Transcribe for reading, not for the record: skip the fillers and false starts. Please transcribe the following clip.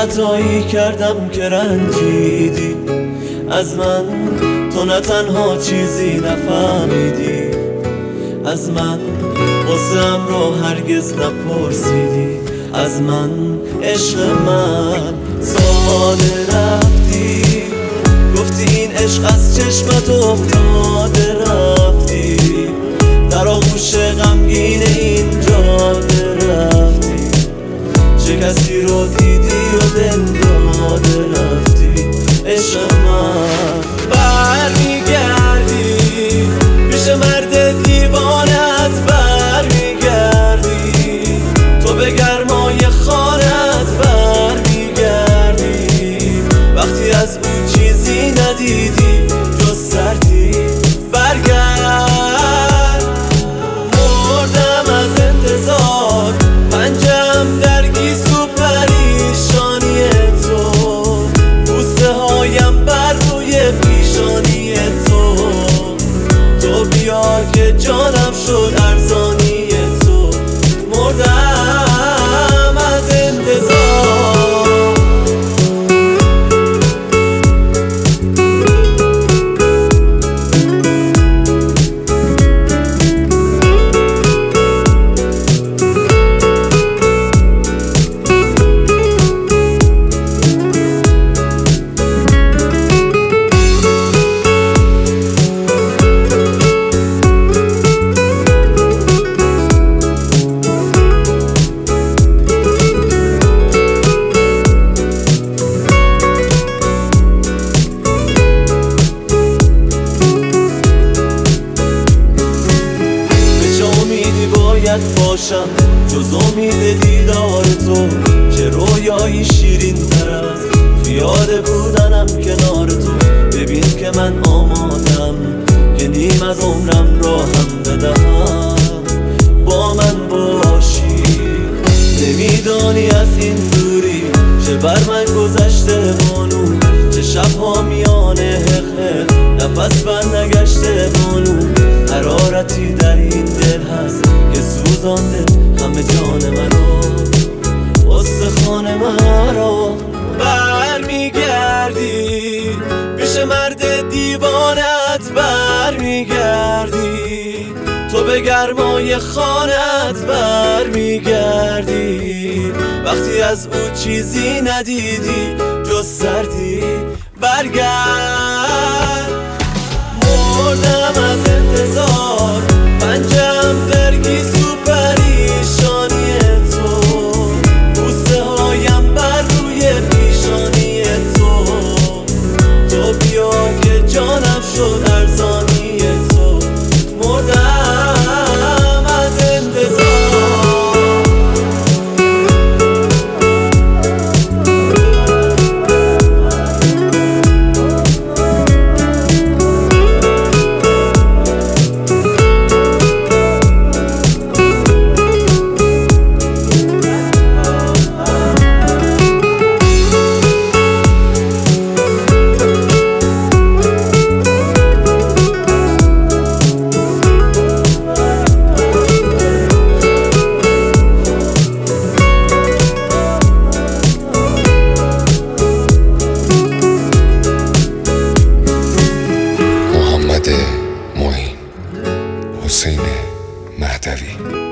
خطایی کردم که رنجیدی از من، تو نه تنها چیزی نفهمیدی از من، قصه‌ام رو هرگز نپرسیدی از من. عشق من ساده رفتی، گفتی این عشق از چشمت افتاده، رفتی در آغوش غمگین این جاده، رفتی چه کسی رو دیدی و دل داده، رفتی. عشق من برمیگردی پیش مرد دیوانت، برمیگردی تو به گرمای خانت، برمیگردی وقتی از اون چیزی ندیدی جز سردی. برگرد، مردم از انتظار، پنجم درگیس و پریشانی تو، بوسه هایم بر روی پیشانی تو، تو بیا که جانم شد ارزانی تو. مردم از انتظار. باشم جز امید دیدار تو، چه رویایی شیرین تر از خیال بودنم کنار تو. ببین که من آمادم که نیم از عمرم را هم بدهم، با من باشی. نمیدانی از این دوری چه بر من گذشته بانو، چه شبها میانه حق نفس بر نگشته بانو. حرارتی در این دل هست که سوزانده همه جان منو، استخوان مرا. برمیگردی پیش مرد دیوانت، برمیگردی تو به گرمای خانت، برمیگردی وقتی از او چیزی ندیدی جز سردی. برگرد، مردم از انتظار، پنجم درگیس و پریشانی تو، بوسه هایم بر روی پیشانی تو، تو بیا که جانم شد ارزانی تو. مردم از انتظار. حسین مهدوی